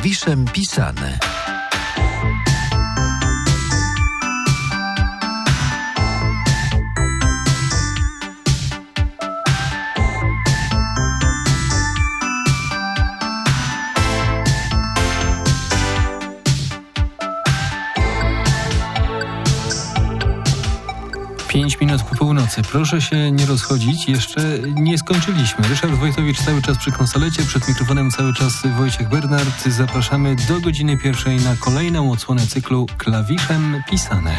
klawiszem pisane. Pięć minut po północy. Proszę się nie rozchodzić, jeszcze nie skończyliśmy. Ryszard Wojtowicz cały czas przy konsolecie, przed mikrofonem cały czas Wojciech Bernard. Zapraszamy do godziny 1 na kolejną odsłonę cyklu Klawiszem pisane.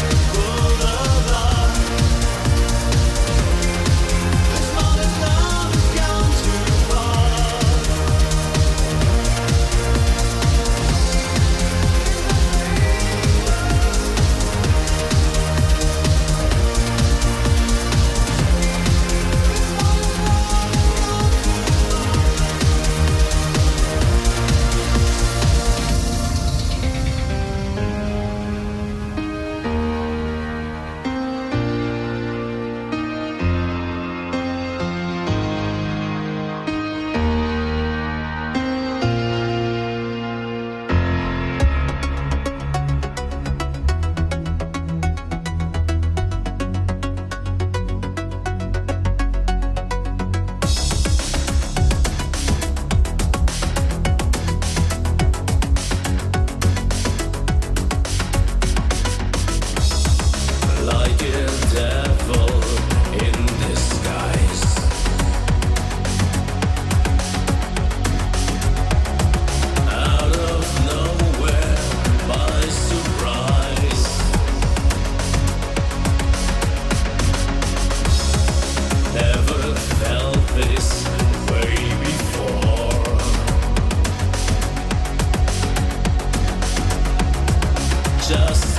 Love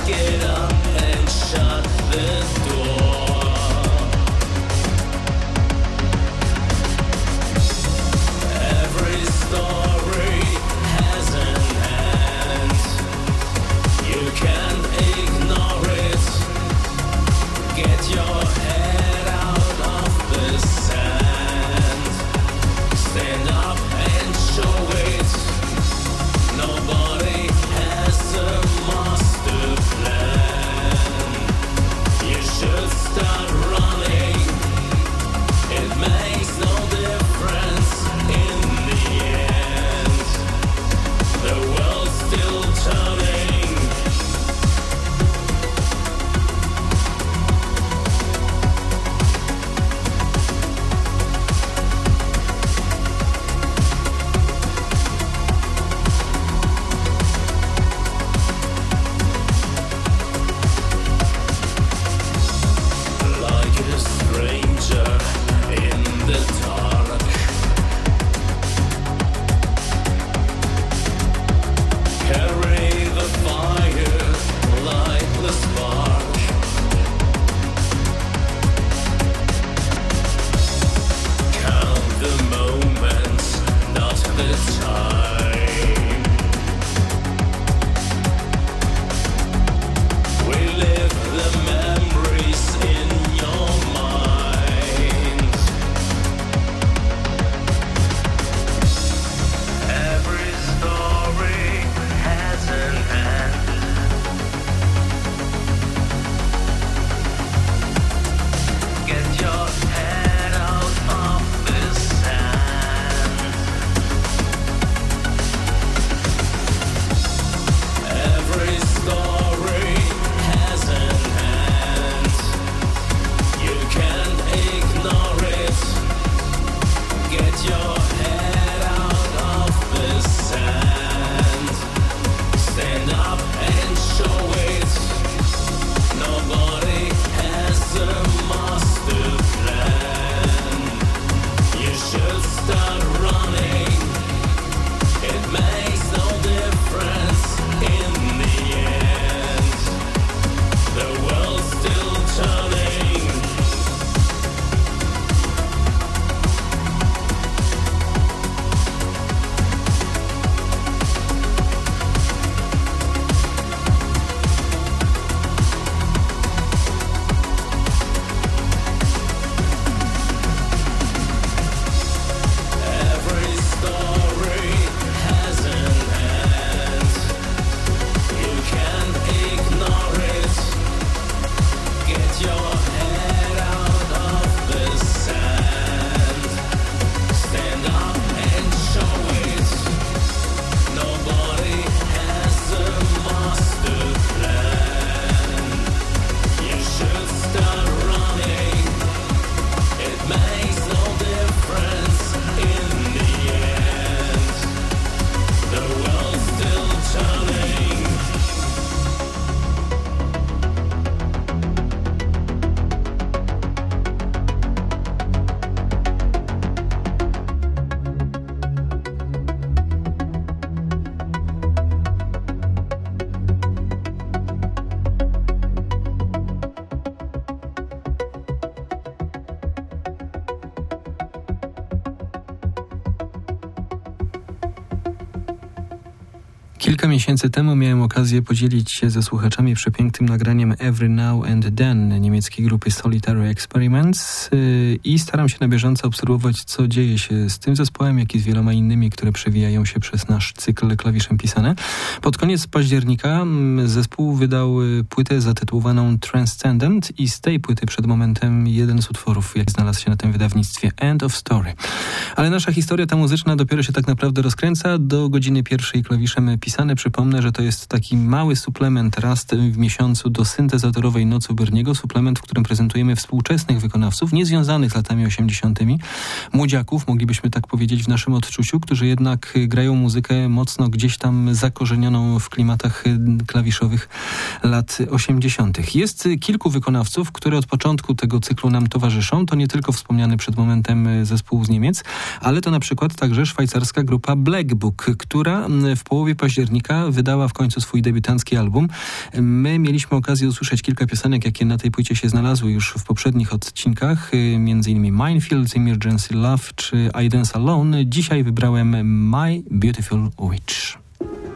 Kilka miesięcy temu miałem okazję podzielić się ze słuchaczami przepięknym nagraniem Every Now and Then niemieckiej grupy Solitary Experiments i staram się na bieżąco obserwować, co dzieje się z tym zespołem, jak i z wieloma innymi, które przewijają się przez nasz cykl Klawiszem Pisane. Pod koniec października zespół wydał płytę zatytułowaną Transcendent i z tej płyty przed momentem jeden z utworów, jak znalazł się na tym wydawnictwie, End of Story. Ale nasza historia ta muzyczna dopiero się tak naprawdę rozkręca. Do godziny pierwszej Klawiszem Pisane. Przypomnę, że to jest taki mały suplement raz w miesiącu do syntezatorowej Nocy Berniego. Suplement, w którym prezentujemy współczesnych wykonawców, niezwiązanych z latami 80. Młodziaków, moglibyśmy tak powiedzieć w naszym odczuciu, którzy jednak grają muzykę mocno gdzieś tam zakorzenioną w klimatach klawiszowych lat 80. Jest kilku wykonawców, które od początku tego cyklu nam towarzyszą. To nie tylko wspomniany przed momentem zespół z Niemiec, ale to na przykład także szwajcarska grupa Black Book, która w połowie października października wydała w końcu swój debiutancki album. My mieliśmy okazję usłyszeć kilka piosenek, jakie na tej płycie się znalazły już w poprzednich odcinkach, m.in. Minefield, Emergency Love czy I Dance Alone. Dzisiaj wybrałem My Beautiful Witch.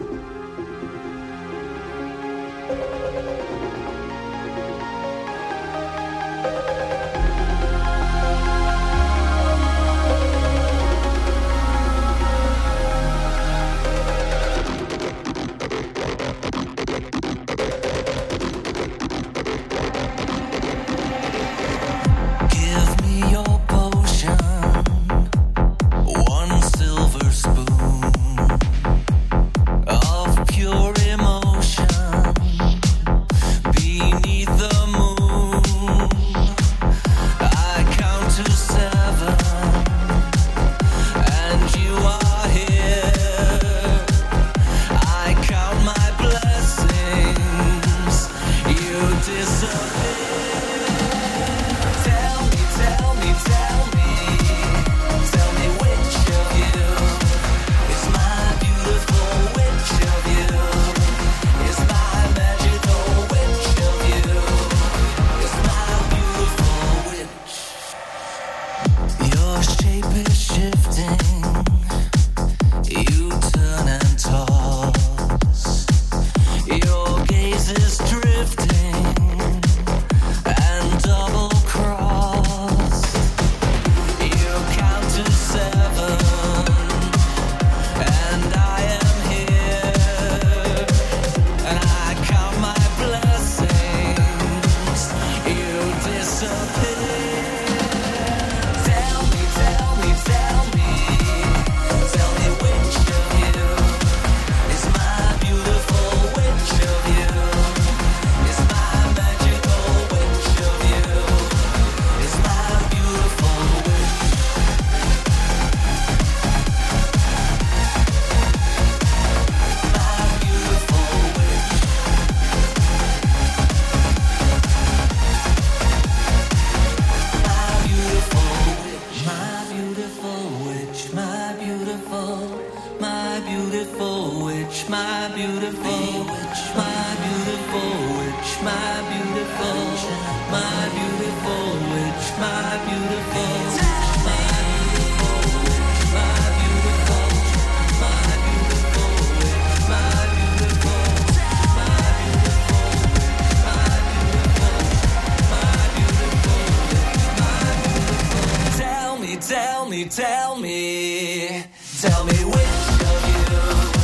Tell me which of you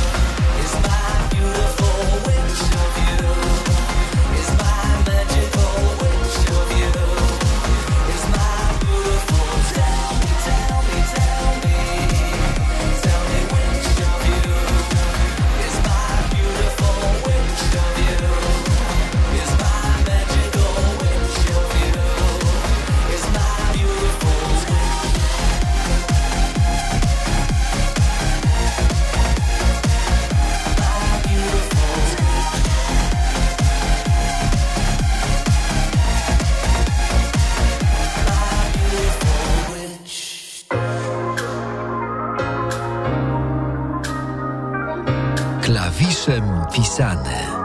is my beautiful witch of you, is my magical witch of you, is my beautiful. Tell me, tell me, tell me, tell me which of you is my beautiful witch of you, is my magical witch of you, is my beautiful witch. Klawiszem pisane.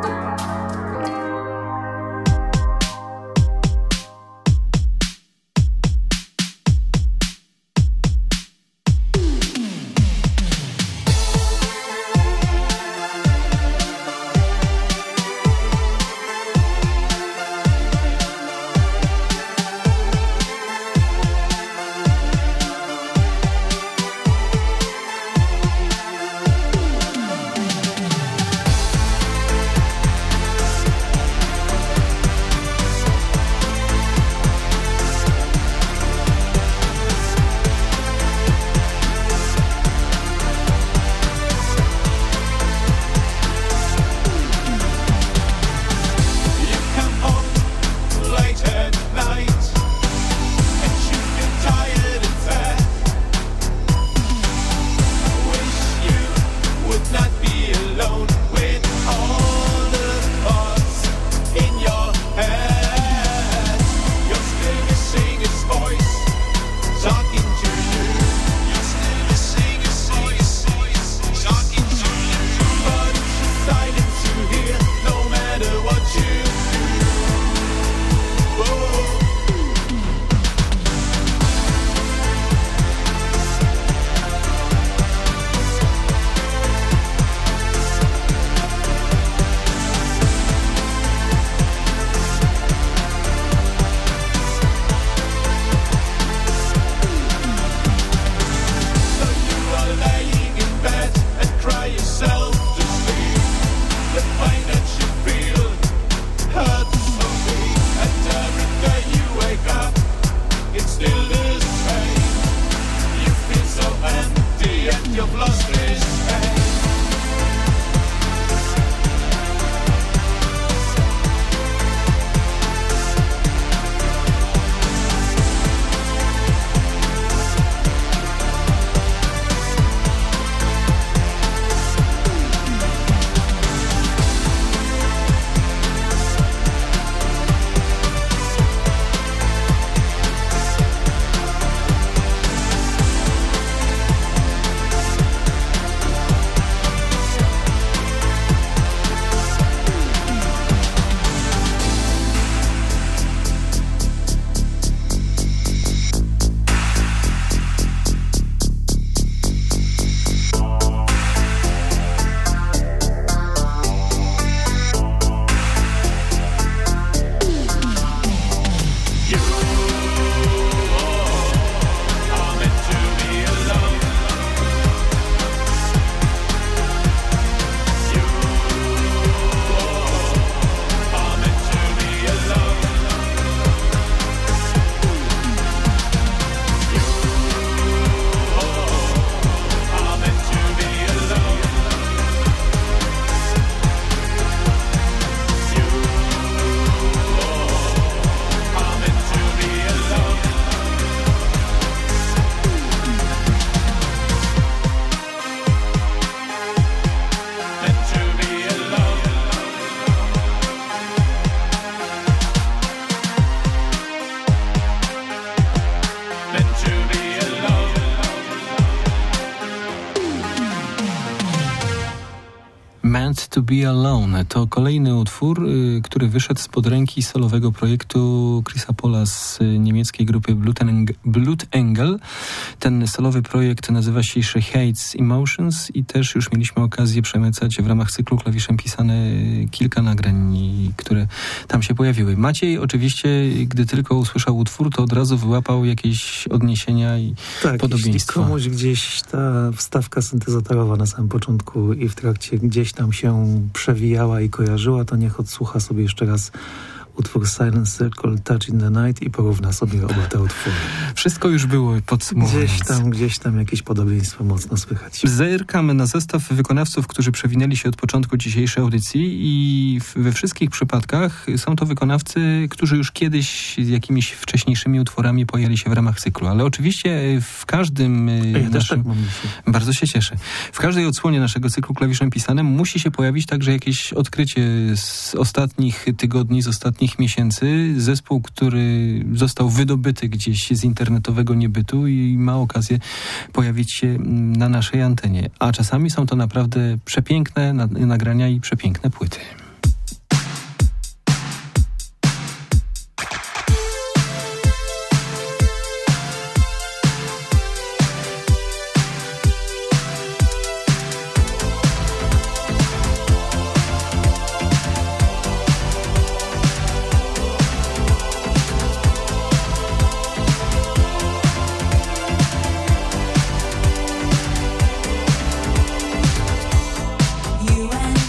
Meant to be Alone. To kolejny utwór, który wyszedł spod ręki solowego projektu Chrisa Paula z niemieckiej grupy Blood Angel. Ten solowy projekt nazywa się She Hates Emotions i też już mieliśmy okazję przemycać w ramach cyklu Klawiszem Pisane kilka nagrań, które tam się pojawiły. Maciej oczywiście, gdy tylko usłyszał utwór, to od razu wyłapał jakieś odniesienia i podobieństwa. Tak, komuś gdzieś ta wstawka syntezatorowa na samym początku i w trakcie gdzieś tam się przewijała i kojarzyła, to niech odsłucha sobie jeszcze raz utwór Silent Circle, Touch in the Night i porówna sobie oba te utwory. Wszystko już było podsumowane. Gdzieś tam jakieś podobieństwo mocno słychać. Zerkamy na zestaw wykonawców, którzy przewinęli się od początku dzisiejszej audycji i we wszystkich przypadkach są to wykonawcy, którzy już kiedyś z jakimiś wcześniejszymi utworami pojawili się w ramach cyklu. Ale oczywiście w każdym... Ja też tak mam dzisiaj. Bardzo się cieszę. W każdej odsłonie naszego cyklu Klawiszem Pisanym musi się pojawić także jakieś odkrycie z ostatnich tygodni, z ostatnich miesięcy. Zespół, który został wydobyty gdzieś z internetowego niebytu i ma okazję pojawić się na naszej antenie. A czasami są to naprawdę przepiękne nagrania i przepiękne płyty. You and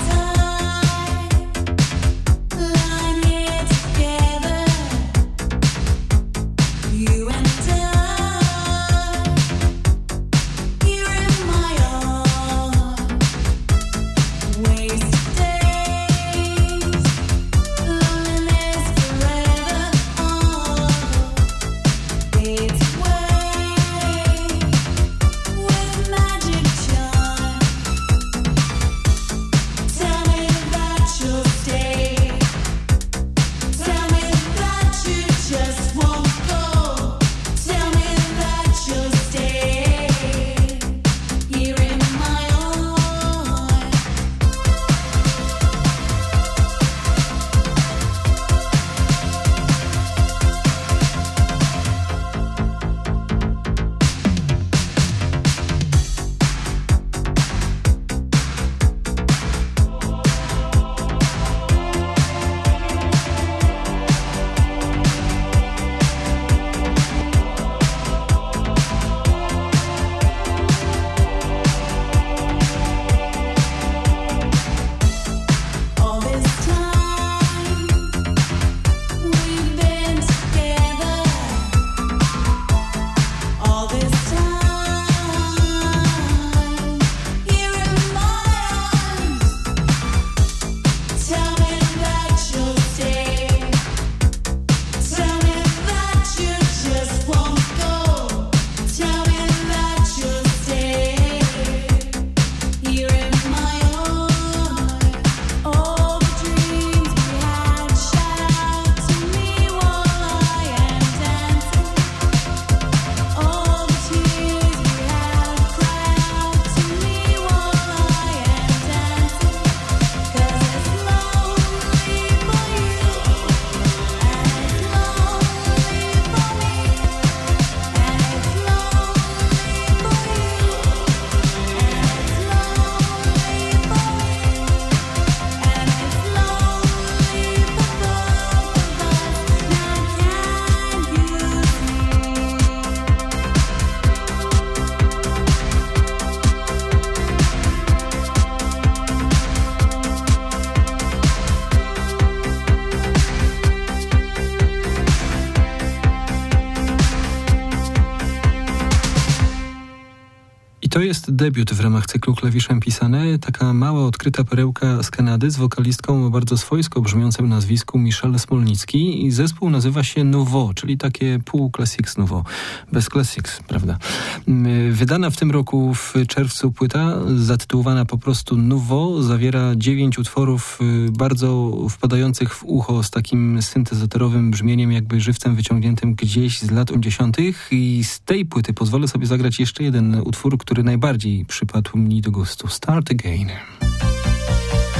to jest debiut w ramach cyklu Klawiszem Pisane. Taka mała, odkryta perełka z Kanady z wokalistką o bardzo swojsko brzmiącym nazwisku Michelle Smolnicki. I zespół nazywa się Nouveau, czyli takie pół Classics Nouveau. Bez Classics, prawda? Wydana w tym roku w czerwcu płyta zatytułowana po prostu Nouveau zawiera 9 utworów bardzo wpadających w ucho z takim syntezatorowym brzmieniem, jakby żywcem wyciągniętym gdzieś z lat 80. I z tej płyty pozwolę sobie zagrać jeszcze jeden utwór, który najbardziej przypadł mi do gustu. Start Again.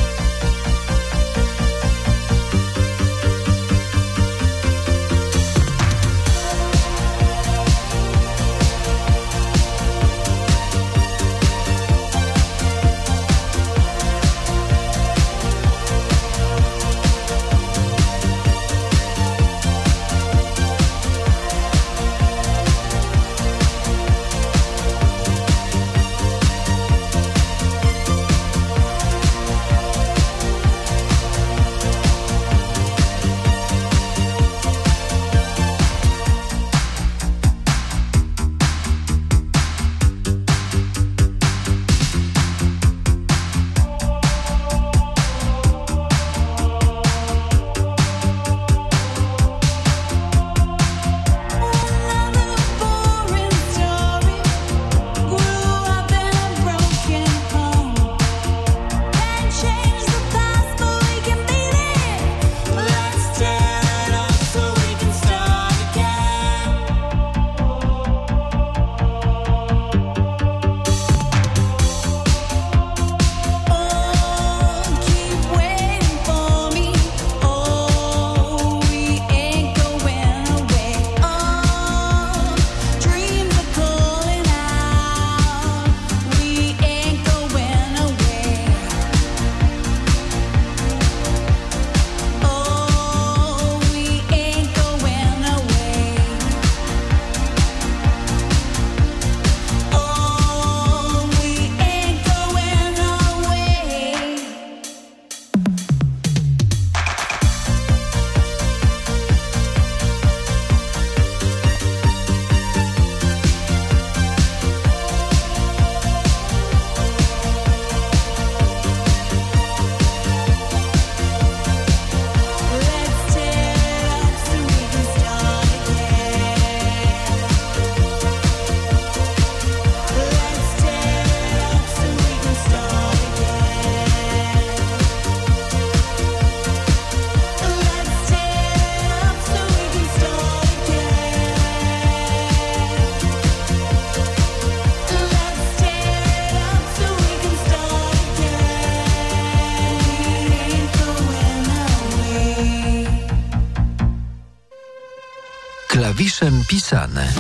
Klawiszem pisane.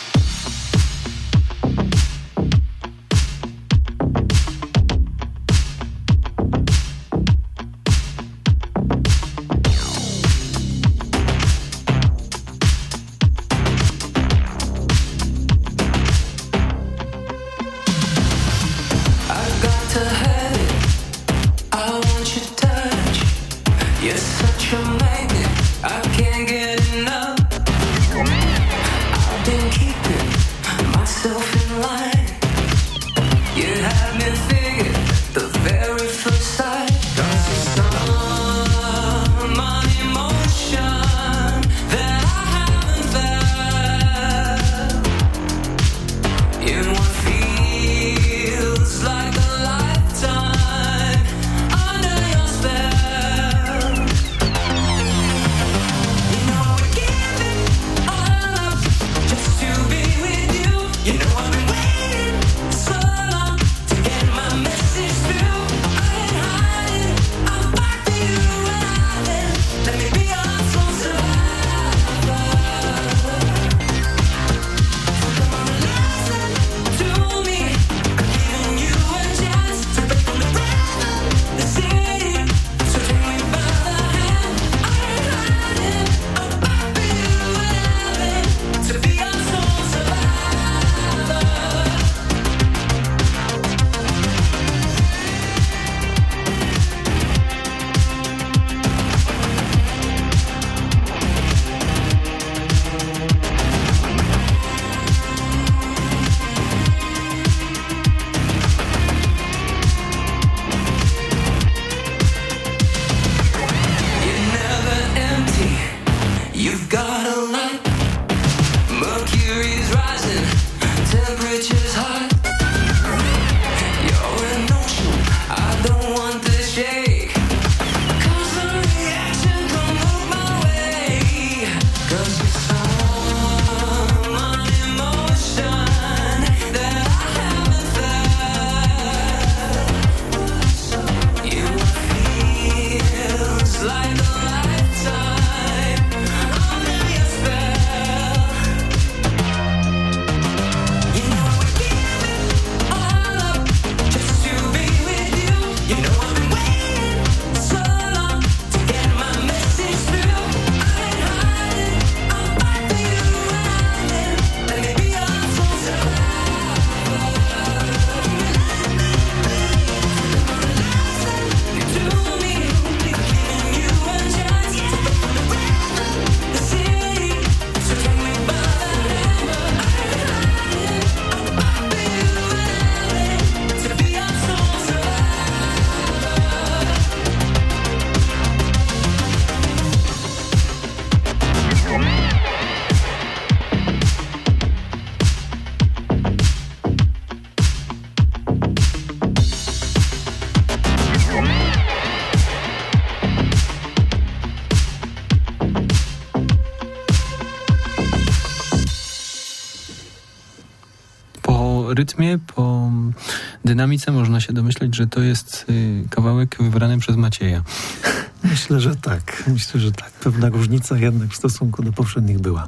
rytmie, po dynamice można się domyśleć, że to jest kawałek wybrany przez Macieja. Myślę, że tak. Pewna różnica jednak w stosunku do poprzednich była.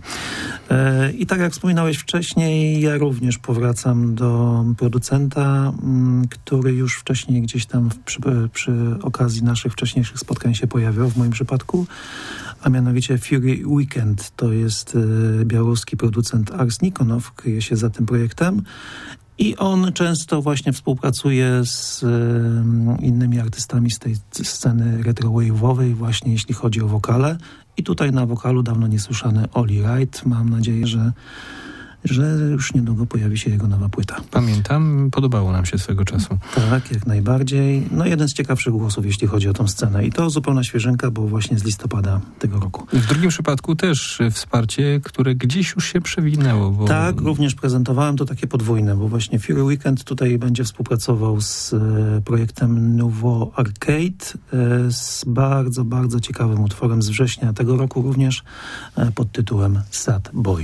I tak jak wspominałeś wcześniej, ja również powracam do producenta, który już wcześniej gdzieś tam przy okazji naszych wcześniejszych spotkań się pojawiał w moim przypadku, a mianowicie Fury Weekend. To jest białoruski producent Ars Nikonow, kryje się za tym projektem. I on często właśnie współpracuje z innymi artystami z tej sceny retrowave'owej, właśnie jeśli chodzi o wokale. I tutaj na wokalu dawno niesłyszany Oli Wright. Mam nadzieję, że już niedługo pojawi się jego nowa płyta. Pamiętam, podobało nam się swego czasu. Tak, jak najbardziej. No jeden z ciekawszych głosów, jeśli chodzi o tą scenę. I to zupełna świeżynka, bo właśnie z listopada tego roku. W drugim przypadku też wsparcie, które gdzieś już się przewinęło. Bo... Tak, również prezentowałem to takie podwójne, bo właśnie Fury Weekend tutaj będzie współpracował z projektem Nouveau Arcade, z bardzo, bardzo ciekawym utworem z września tego roku również pod tytułem Sad Boy.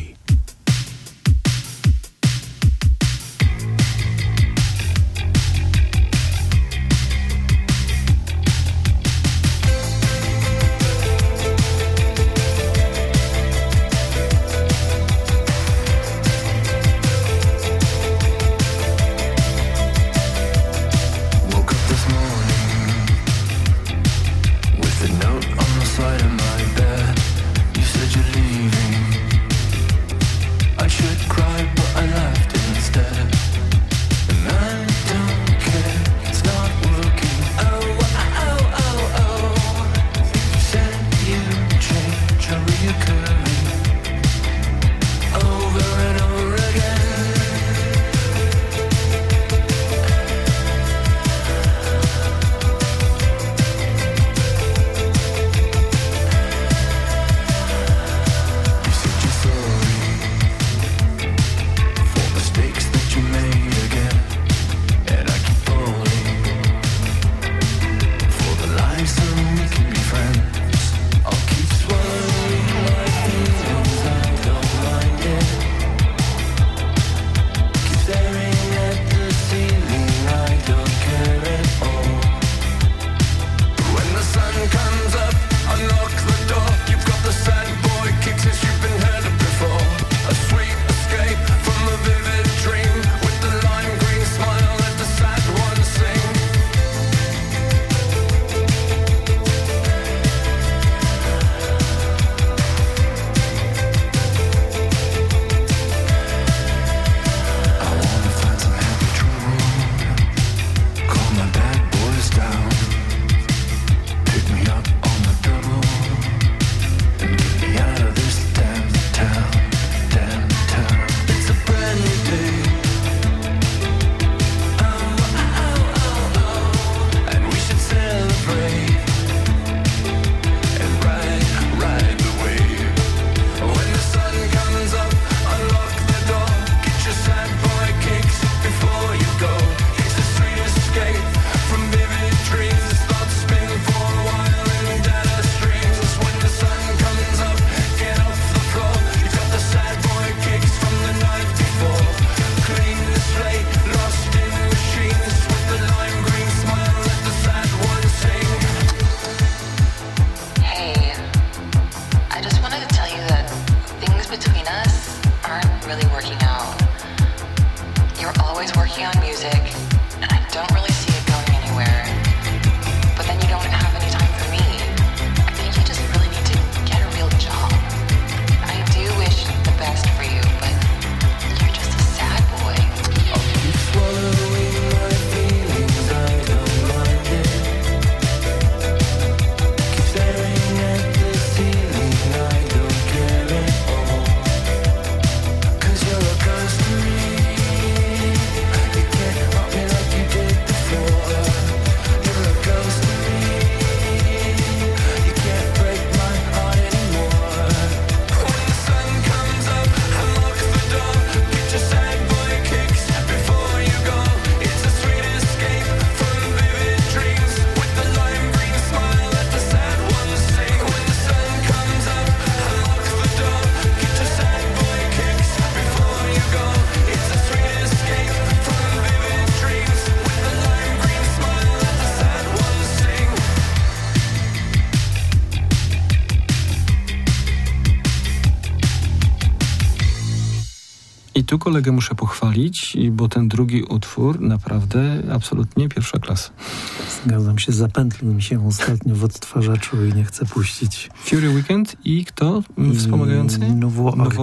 I tu kolegę muszę pochwalić, bo ten drugi utwór naprawdę absolutnie pierwsza klasa. Zgadzam się, zapętlił mi się ostatnio w odtwarzaczu i nie chcę puścić. Fury Weekend i kto wspomagający? Nouveau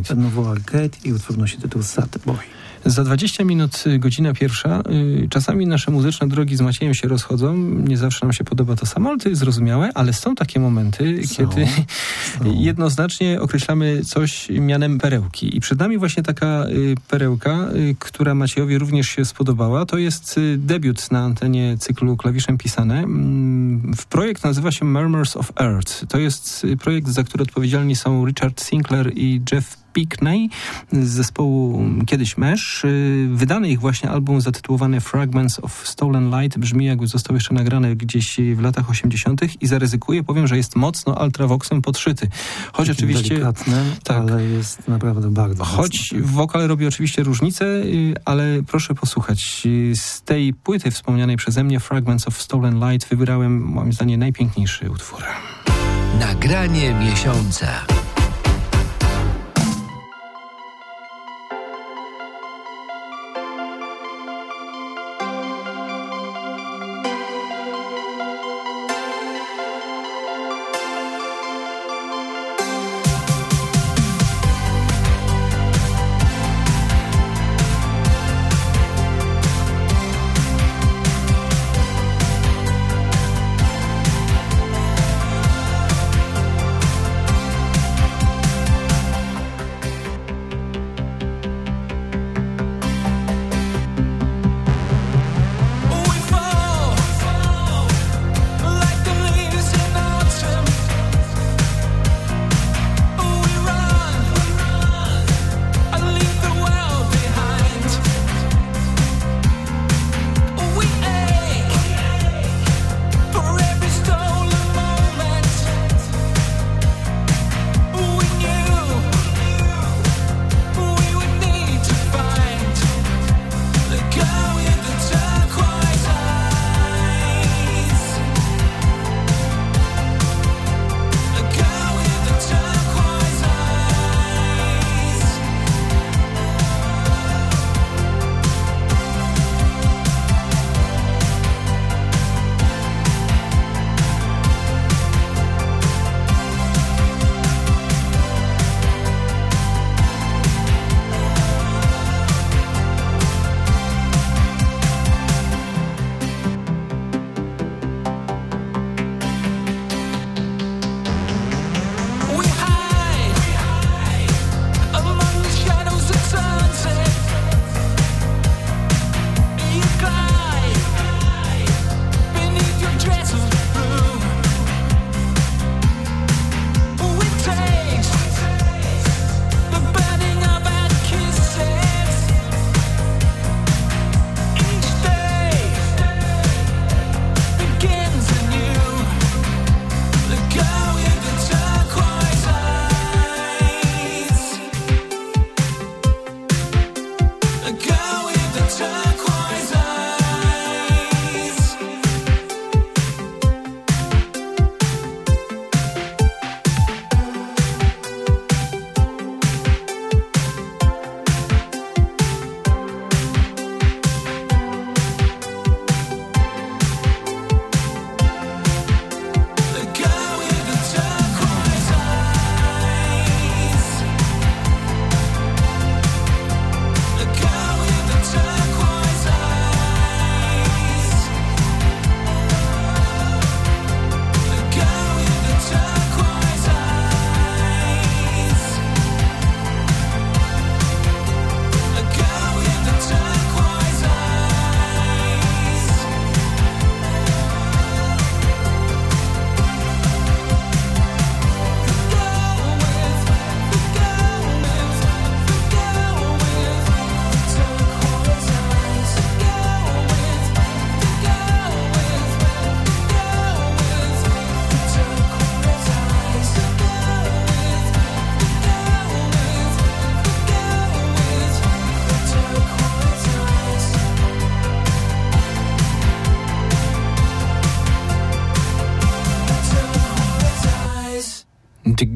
Arcade i utwór nosi tytuł Sad Boy. Za 20 minut godzina pierwsza. Czasami nasze muzyczne drogi z Maciejem się rozchodzą. Nie zawsze nam się podoba to samo, ale to jest zrozumiałe. Ale są takie momenty, kiedy jednoznacznie określamy coś mianem perełki. I przed nami właśnie taka perełka, która Maciejowi również się spodobała. To jest debiut na antenie cyklu Klawiszem Pisane. Projekt nazywa się Murmurs of Earth. To jest projekt, za który odpowiedzialni są Richard Sinclair i Jeff Pickney z zespołu kiedyś Mesh. Wydany ich właśnie album zatytułowany Fragments of Stolen Light brzmi, jakby został jeszcze nagrany gdzieś w latach 80. i zaryzykuję, powiem, że jest mocno ultravoxem podszyty. Choć takim oczywiście delikatny, tak, ale jest naprawdę bardzo choć wokal robi oczywiście różnicę, ale proszę posłuchać. Z tej płyty wspomnianej przeze mnie Fragments of Stolen Light wybrałem, moim zdaniem, najpiękniejszy utwór. Nagranie miesiąca.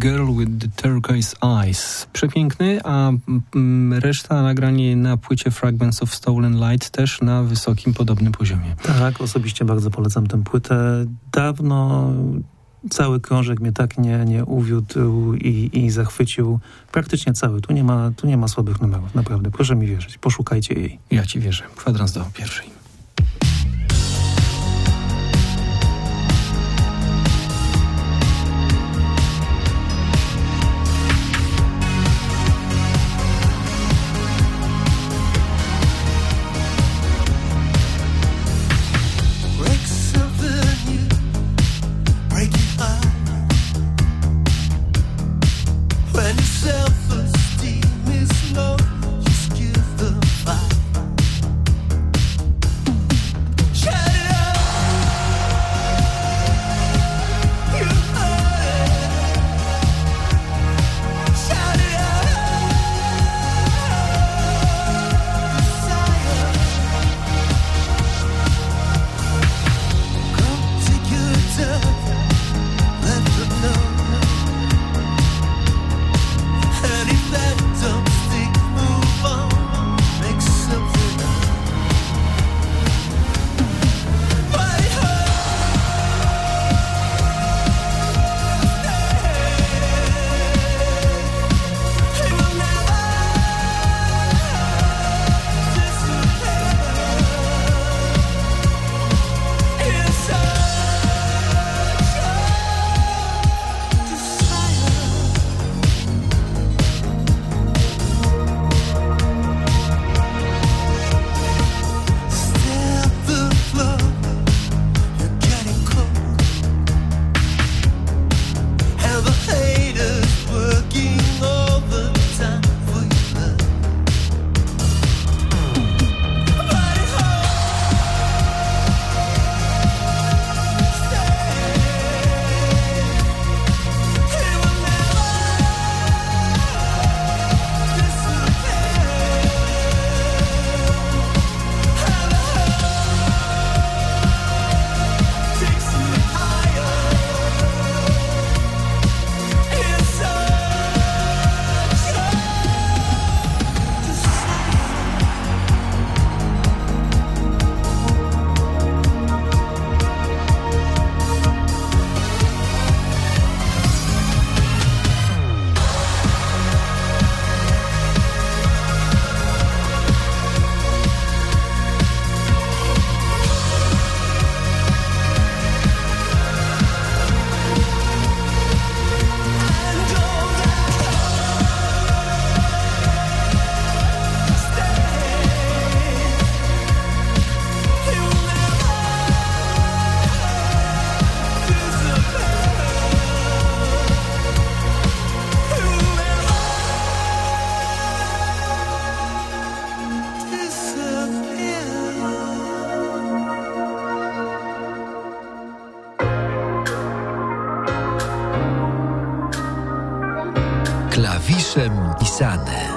Girl with the Turquoise Eyes. Przepiękny, a reszta nagranie na płycie Fragments of Stolen Light też na wysokim, podobnym poziomie. Tak, osobiście bardzo polecam tę płytę. Dawno cały krążek mnie tak nie uwiódł i zachwycił. Praktycznie cały. Tu nie ma słabych numerów, naprawdę. Proszę mi wierzyć. Poszukajcie jej. Ja ci wierzę. Kwadrans do pierwszej. Klawiszem pisane.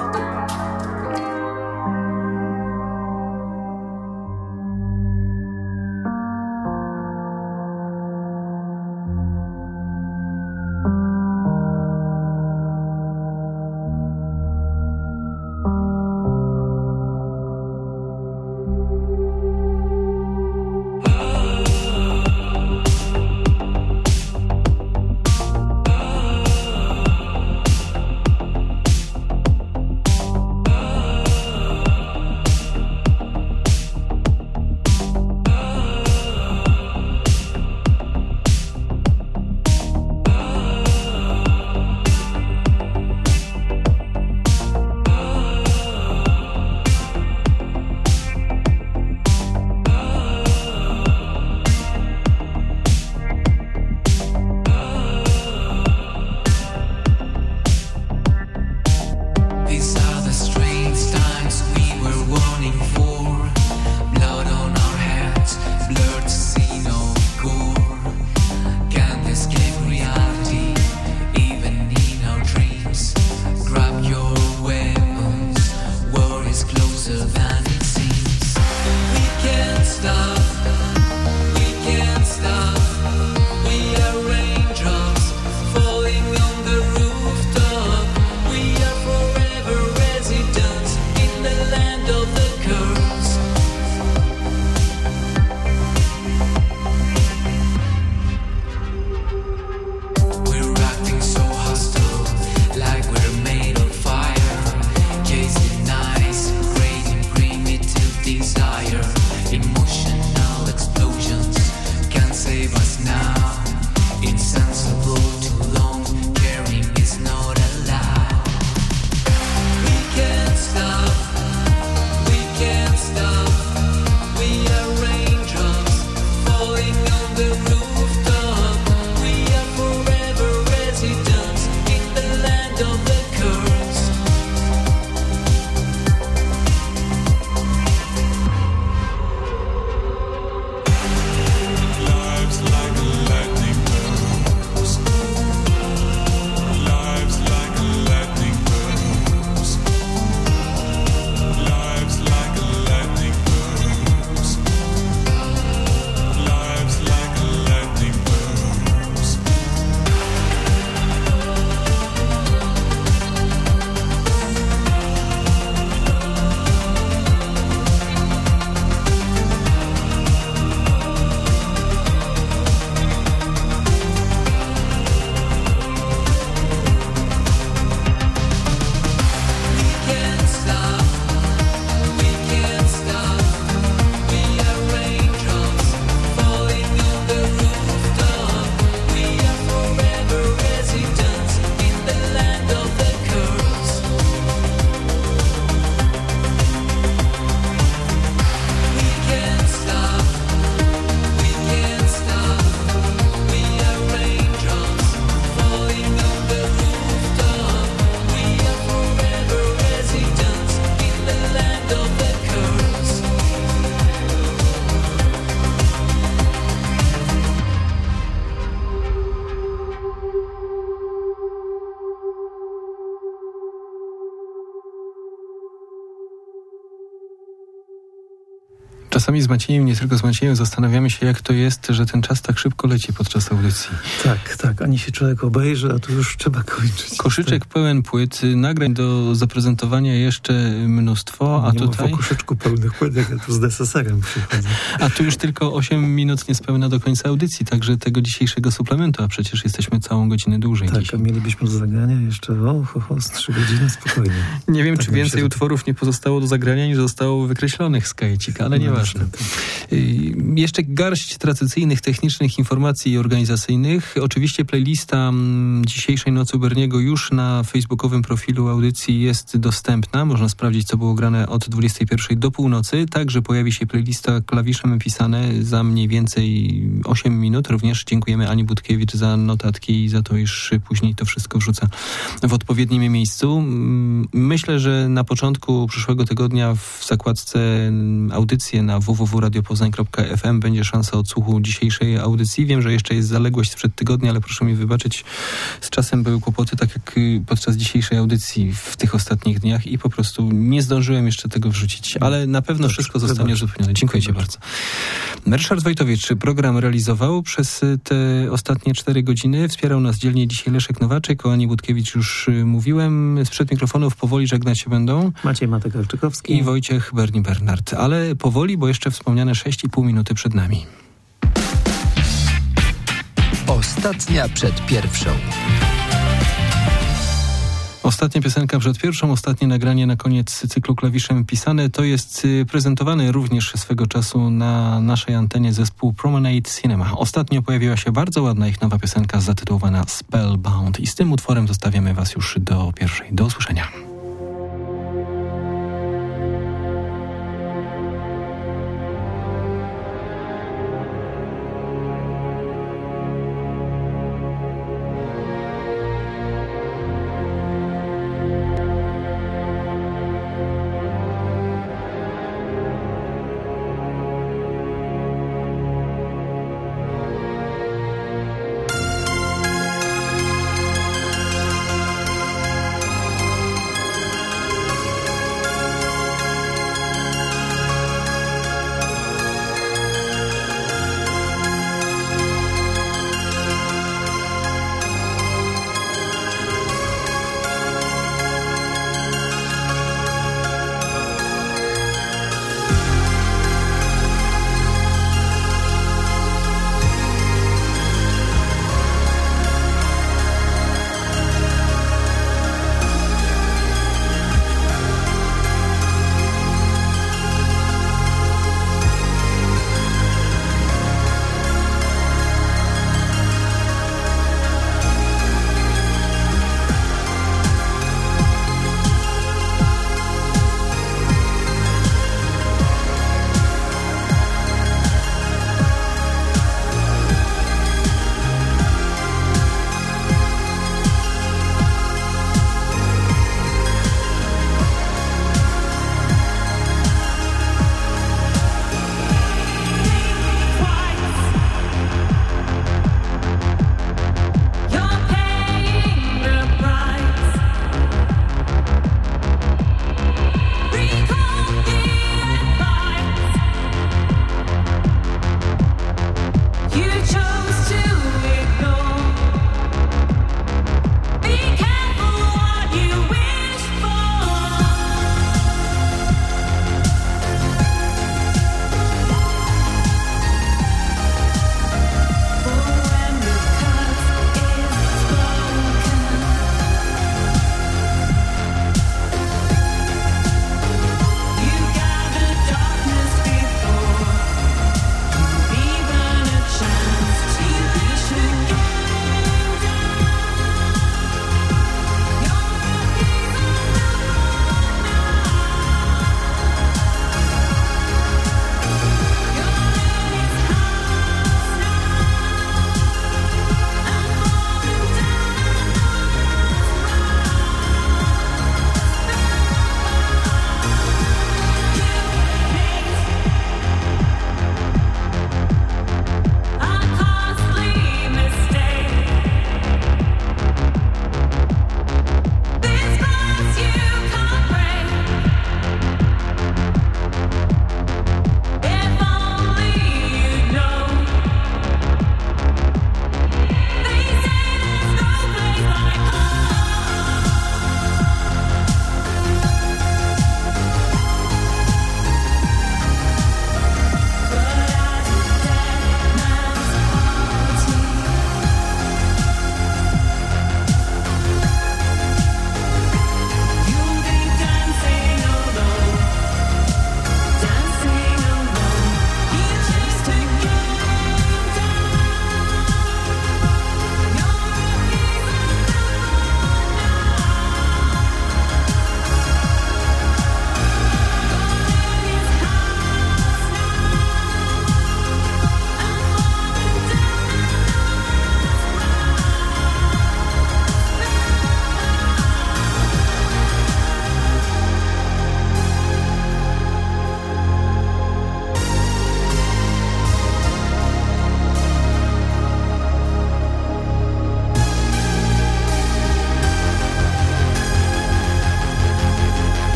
Czasami z Maciejem, nie tylko z Maciejem, zastanawiamy się, jak to jest, że ten czas tak szybko leci podczas audycji. Tak. Ani się człowiek obejrzy, a tu już trzeba kończyć. Koszyczek pełen płyt, nagrań do zaprezentowania jeszcze mnóstwo, a nie tutaj... Nie ma koszyczku pełnych płyt, jak ja tu z deseserem przychodzę. A tu już tylko 8 minut niespełna do końca audycji, także tego dzisiejszego suplementu, a przecież jesteśmy całą godzinę dłużej Tak, dzisiaj. a mielibyśmy do zagrania jeszcze z 3 godziny spokojnie. Nie wiem, tak czy więcej utworów nie pozostało do zagrania, niż zostało wykreślonych z kajecika, ale nieważne. Jeszcze garść tradycyjnych, technicznych informacji organizacyjnych. Oczywiście playlista dzisiejszej Nocy u Berniego już na facebookowym profilu audycji jest dostępna. Można sprawdzić, co było grane od 21 do północy. Także pojawi się playlista klawiszem pisane za mniej więcej 8 minut. Również dziękujemy Ani Budkiewicz za notatki i za to, iż później to wszystko wrzuca w odpowiednim miejscu. Myślę, że na początku przyszłego tygodnia w zakładce audycje na www.radiopoznań.fm będzie szansa odsłuchu dzisiejszej audycji. Wiem, że jeszcze jest zaległość sprzed tygodnia, ale proszę mi wybaczyć, z czasem były kłopoty, tak jak podczas dzisiejszej audycji w tych ostatnich dniach i po prostu nie zdążyłem jeszcze tego wrzucić, ale na pewno wszystko zostanie uzupełnione. Dziękuję Ci bardzo. Ryszard Wojtowicz program realizował przez te ostatnie 4 godziny. Wspierał nas dzielnie dzisiaj Leszek Nowaczek, o Ani Budkiewicz już mówiłem. Sprzed mikrofonów powoli żegnać się będą Maciej Matek-Alczykowski i Wojciech Berni-Bernard. Ale powoli, bo jeszcze wspomniane 6,5 minuty przed nami. Ostatnia przed pierwszą. Ostatnia piosenka przed pierwszą, ostatnie nagranie na koniec cyklu klawiszem pisane. To jest prezentowany również swego czasu na naszej antenie zespół Promenade Cinema. Ostatnio pojawiła się bardzo ładna ich nowa piosenka zatytułowana Spellbound i z tym utworem zostawiamy Was już do pierwszej. Do usłyszenia.